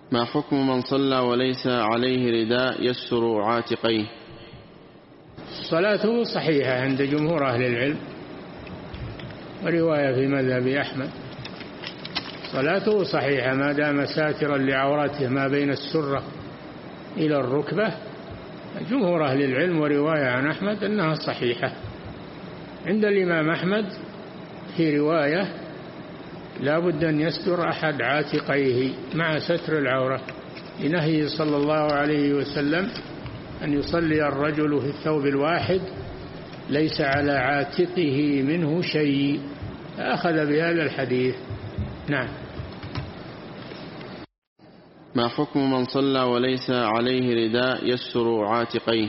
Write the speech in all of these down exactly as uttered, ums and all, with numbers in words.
ما حكم من صلى وليس عليه رداء يستر عاتقيه؟ صلاته صحيحة عند جمهور أهل العلم، ورواية في مذهب أحمد صلاته صحيحة ما دام ساترا لعورته ما بين السرة إلى الركبة. جمهور أهل العلم ورواية عن أحمد أنها صحيحة. عند الإمام أحمد في رواية لا بد أن يستر أحد عاتقيه مع ستر العورة، لنهيه صلى الله عليه وسلم أن يصلي الرجل في الثوب الواحد ليس على عاتقه منه شيء، أخذ بهذا الحديث. نعم. ما حكم من صلى وليس عليه رداء يستر عاتقيه؟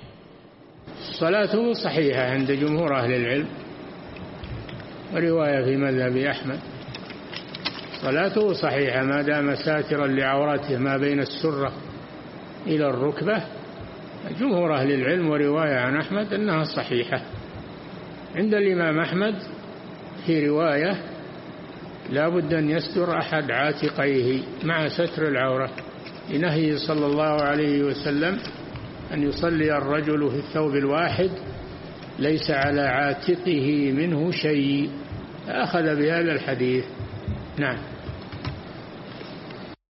صلاته صحيحة عند جمهور أهل العلم، ورواية في مذهب أحمد صلاته صحيحة ما دام ساترا لعورته ما بين السرة إلى الركبة. جمهور أهل العلم ورواية عن أحمد أنها صحيحة. عند الإمام أحمد في رواية لا بد أن يستر أحد عاتقيه مع ستر العورة، لنهيه صلى الله عليه وسلم أن يصلي الرجل في الثوب الواحد ليس على عاتقه منه شيء، أخذ بهذا الحديث. نعم.